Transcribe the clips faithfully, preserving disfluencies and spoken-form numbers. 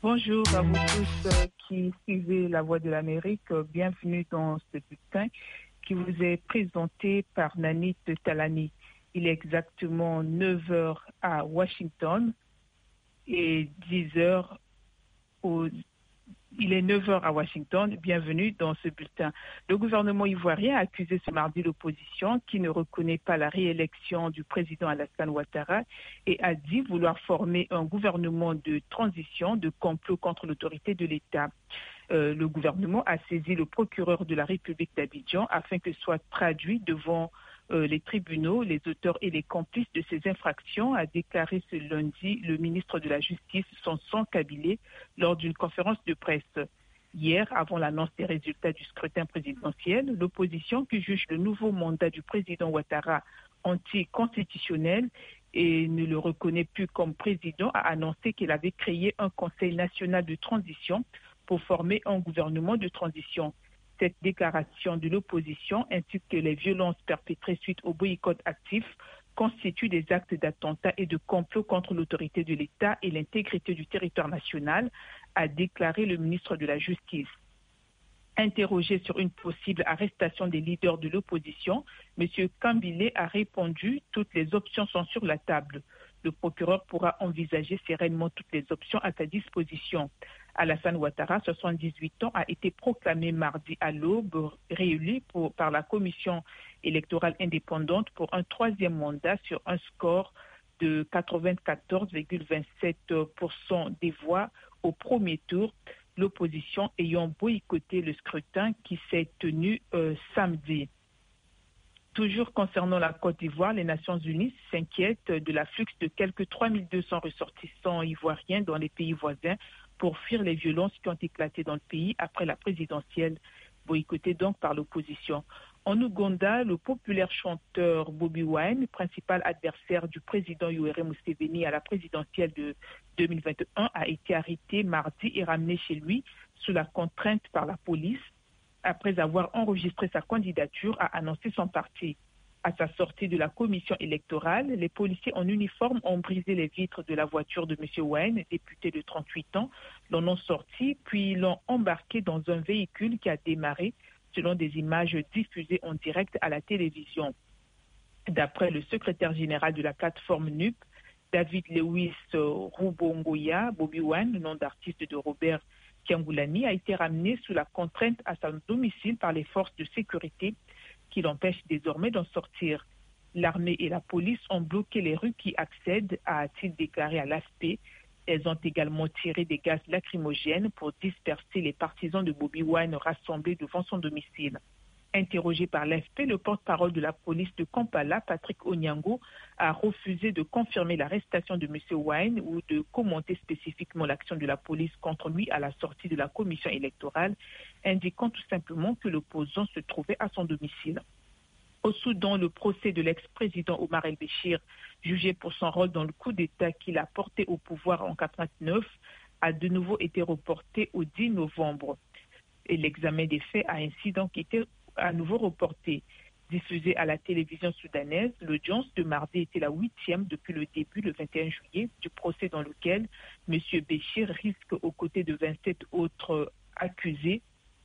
Bonjour à vous tous euh, qui suivez La Voix de l'Amérique. Bienvenue dans ce bulletin qui vous est présenté par Nanit Talani. Il est exactement neuf heures à Washington et dix heures au Il est neuf heures à Washington. Bienvenue dans ce bulletin. Le gouvernement ivoirien a accusé ce mardi l'opposition qui ne reconnaît pas la réélection du président Alassane Ouattara et a dit vouloir former un gouvernement de transition de complot contre l'autorité de l'État. Euh, le gouvernement a saisi le procureur de la République d'Abidjan afin que soient traduits devant euh, les tribunaux les auteurs et les complices de ces infractions, a déclaré ce lundi le ministre de la Justice, Sanson Kabilé, lors d'une conférence de presse. Hier, avant l'annonce des résultats du scrutin présidentiel, l'opposition qui juge le nouveau mandat du président Ouattara anticonstitutionnel et ne le reconnaît plus comme président a annoncé qu'il avait créé un conseil national de transition pour former un gouvernement de transition. Cette déclaration de l'opposition ainsi que les violences perpétrées suite au boycott actif constituent des actes d'attentat et de complot contre l'autorité de l'État et l'intégrité du territoire national, a déclaré le ministre de la Justice. Interrogé sur une possible arrestation des leaders de l'opposition, M. Kambilé a répondu « Toutes les options sont sur la table. Le procureur pourra envisager sereinement toutes les options à sa disposition. » Alassane Ouattara, soixante-dix-huit ans, a été proclamé mardi à l'aube, réélu pour, par la commission électorale indépendante pour un troisième mandat sur un score de quatre-vingt-quatorze virgule vingt-sept pour cent des voix au premier tour, l'opposition ayant boycotté le scrutin qui s'est tenu euh, samedi. Toujours concernant la Côte d'Ivoire, les Nations Unies s'inquiètent de l'afflux de quelques trois mille deux cents ressortissants ivoiriens dans les pays voisins pour fuir les violences qui ont éclaté dans le pays après la présidentielle, boycottée donc par l'opposition. En Ouganda, le populaire chanteur Bobi Wine, principal adversaire du président Yoweri Museveni à la présidentielle de deux mille vingt et un, a été arrêté mardi et ramené chez lui sous la contrainte par la police après avoir enregistré sa candidature à annoncer son parti. À sa sortie de la commission électorale, les policiers en uniforme ont brisé les vitres de la voiture de M. Wine, député de trente-huit ans, l'en ont sorti, puis l'ont embarqué dans un véhicule qui a démarré, selon des images diffusées en direct à la télévision. D'après le secrétaire général de la plateforme N U P, David Lewis Rubongoya, Bobi Wine, le nom d'artiste de Robert Kyangoulani, a été ramené sous la contrainte à son domicile par les forces de sécurité qui l'empêchent désormais d'en sortir. L'armée et la police ont bloqué les rues qui accèdent, a-t-il déclaré à l'A F P. Elles ont également tiré des gaz lacrymogènes pour disperser les partisans de Bobi Wine rassemblés devant son domicile. Interrogé par l'A F P, le porte-parole de la police de Kampala, Patrick Onyango, a refusé de confirmer l'arrestation de M. Wine ou de commenter spécifiquement l'action de la police contre lui à la sortie de la commission électorale, indiquant tout simplement que l'opposant se trouvait à son domicile. Au Soudan, le procès de l'ex-président Omar el-Béchir, jugé pour son rôle dans le coup d'État qu'il a porté au pouvoir en mille neuf cent quatre-vingt-neuf, a de nouveau été reporté au dix novembre. Et l'examen des faits a ainsi donc été à nouveau reporté. Diffusé à la télévision soudanaise, l'audience de mardi était la huitième depuis le début, le vingt et un juillet, du procès dans lequel M. Béchir risque, aux côtés de vingt-sept autres accusés,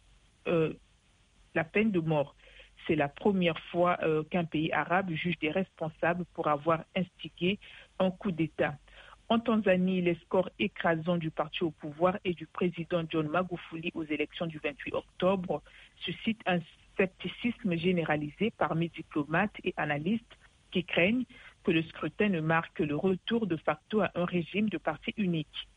euh, la peine de mort. C'est la première fois euh, qu'un pays arabe juge des responsables pour avoir instigé un coup d'État. En Tanzanie, les scores écrasants du parti au pouvoir et du président John Magufuli aux élections du vingt-huit octobre suscitent un scepticisme généralisé parmi diplomates et analystes qui craignent que le scrutin ne marque le retour de facto à un régime de parti unique.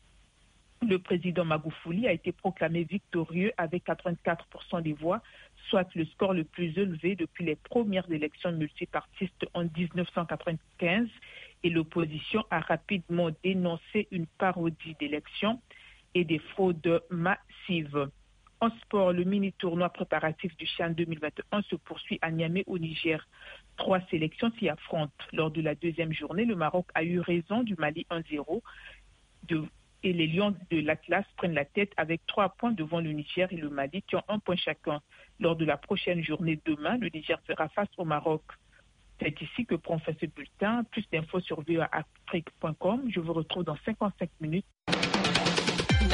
Le président Magufuli a été proclamé victorieux avec quatre-vingt-quatre pour cent des voix, soit le score le plus élevé depuis les premières élections multipartistes en dix-neuf cent quatre-vingt-quinze, et l'opposition a rapidement dénoncé une parodie d'élections et des fraudes massives. En sport, le mini-tournoi préparatif du CHAN deux mille vingt et un se poursuit à Niamey au Niger. Trois sélections s'y affrontent. Lors de la deuxième journée, le Maroc a eu raison du Mali un zéro de, et les Lions de l'Atlas prennent la tête avec trois points devant le Niger et le Mali qui ont un point chacun. Lors de la prochaine journée demain, le Niger fera face au Maroc. C'est ici que prend fin ce bulletin. Plus d'infos sur v o a afrique point com. Je vous retrouve dans cinquante-cinq minutes.